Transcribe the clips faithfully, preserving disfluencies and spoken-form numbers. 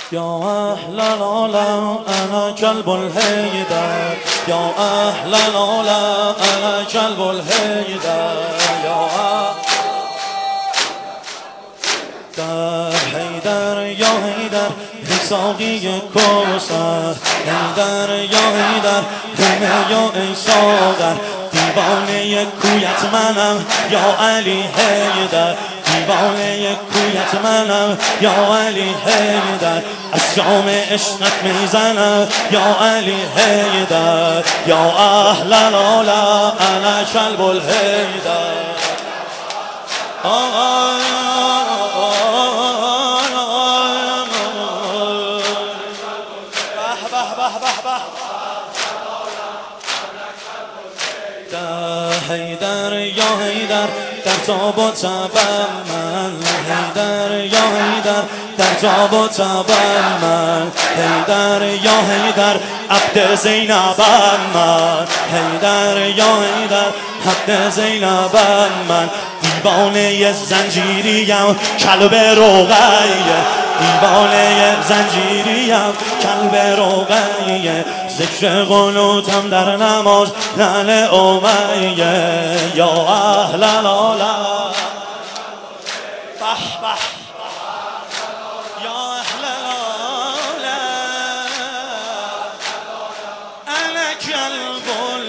يا أهل العلا أنا كلب الهيدر، يا أهل العلا أنا كلب الهيدر، يا أهل هيدر يا هيدر ساقی کوثر، هیدر یا هیدر همه یا ای ساغر، دیوانه کویت منم یا علی هیدر، دیوانه کویت منم یا علی هیدر، از جام عشقت میزنم یا علی هیدر، یا اهل العلا انا کلب الهیدر. هیدر یا هیدر در تاب و تبم من، هیدر یا هیدر در تاب و تبم من، هیدر یا هیدر عبد زینبم من، هیدر یا هیدر عبد زینبم من، دیوانه زنجیریم کلب رقیه، دیوانه زنجیریم کلب رقیه، ذکر قنوتم در نماز لعل امیه، یا اهل العلا بح بح یا اهل العلا انا کلب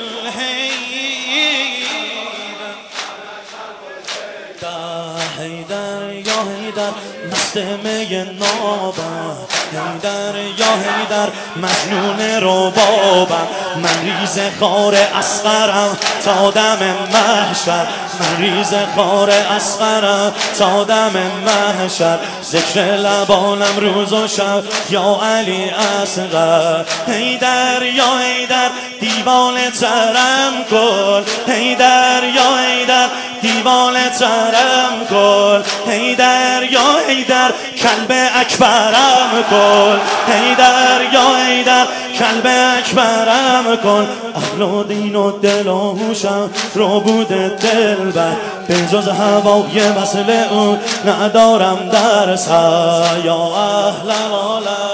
الهیدر، هیدر یا هیدر مست می نابم، هیدر یا هیدر مجنون ربابم، من ریز خار اصغرم تا دم محشر، من ریز خار اصغرم تا دم محشر، ذکر لبانم روز و شب یا علی اصغر، هیدر یا هیدر دیوانه ترم کن، هیدر یا هیدر دیوانه ترم کن، هیدر یا هیدر کلب اکبرم کن، هیدر یا هیدر کلب اکبرم کن، اهل و دین و دل و هوشم رو بوده دل بر، به جز هوای وصل او ندارم در سر، یا اهل العلا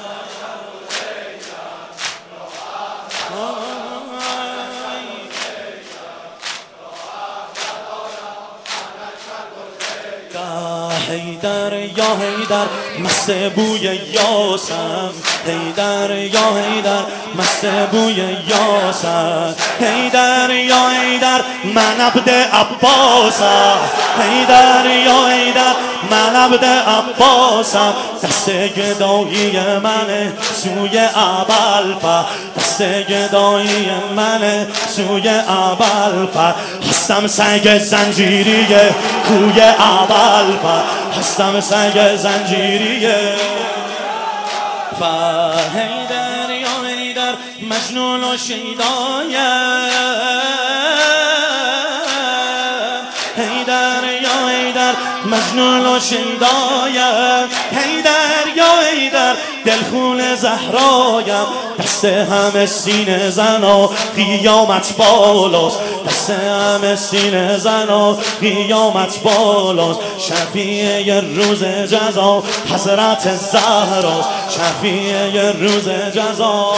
هیدر یا هیدر مست بوی یاسم، هیدر یا هیدر مست بوی یاسم، هیدر یا هیدر من عبد عباسم، هیدر یا هیدر من عبد عباسم، دست گدایی من سوی ابوالفضل، دست گدایی من سوی ابوالفضل، هستم سگ زنجیری کوی ابوالفضل، هستم سگ زنجیری هیدر یا هیدر مجنون و شیدایم، هیدر یا هیدر مجنون و شیدایم، هیدر یا هیدر دلخون زهرایم، دست همه سینه زن و قیامت بالاست، دست همه سینه زن و قیامت بالاست، شفیع روز جزا حضرت زهراست، شفیع روز جزا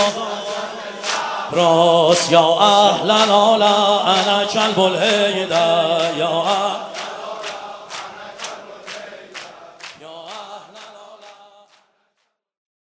راست، یا اهل العلا انا کلب الهیدر، یا